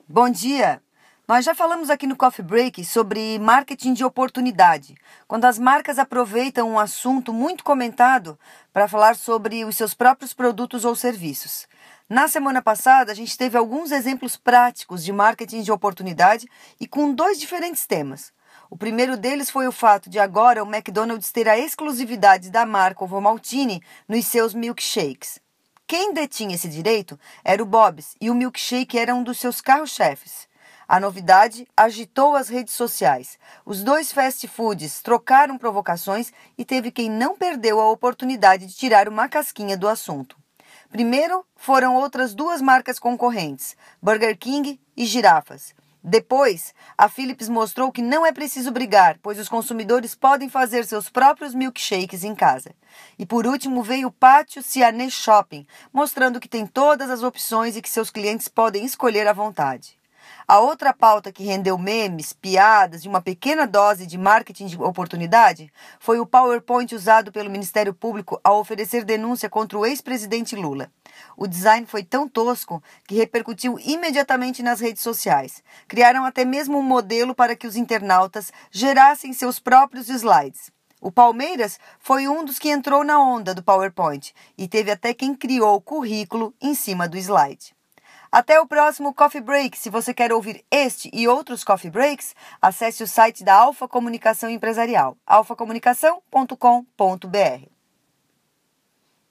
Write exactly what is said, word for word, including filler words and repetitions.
Bom dia! Nós já falamos aqui no Coffee Break sobre marketing de oportunidade, quando as marcas aproveitam um assunto muito comentado para falar sobre os seus próprios produtos ou serviços. Na semana passada, a gente teve alguns exemplos práticos de marketing de oportunidade e com dois diferentes temas. O primeiro deles foi o fato de agora o McDonald's ter a exclusividade da marca Ovomaltine nos seus milkshakes. Quem detinha esse direito era o Bob's e o milkshake era um dos seus carro-chefes. A novidade agitou as redes sociais. Os dois fast foods trocaram provocações e teve quem não perdeu a oportunidade de tirar uma casquinha do assunto. Primeiro foram outras duas marcas concorrentes, Burger King e Girafas. Depois, a Philips mostrou que não é preciso brigar, pois os consumidores podem fazer seus próprios milkshakes em casa. E por último veio o Pátio Cianê Shopping, mostrando que tem todas as opções e que seus clientes podem escolher à vontade. A outra pauta que rendeu memes, piadas e uma pequena dose de marketing de oportunidade foi o PowerPoint usado pelo Ministério Público ao oferecer denúncia contra o ex-presidente Lula. O design foi tão tosco que repercutiu imediatamente nas redes sociais. Criaram até mesmo um modelo para que os internautas gerassem seus próprios slides. O Palmeiras foi um dos que entrou na onda do PowerPoint e teve até quem criou o currículo em cima do slide. Até o próximo Coffee Break. Se você quer ouvir este e outros Coffee Breaks, acesse o site da Alfa Comunicação Empresarial, alfa comunicação ponto com ponto br.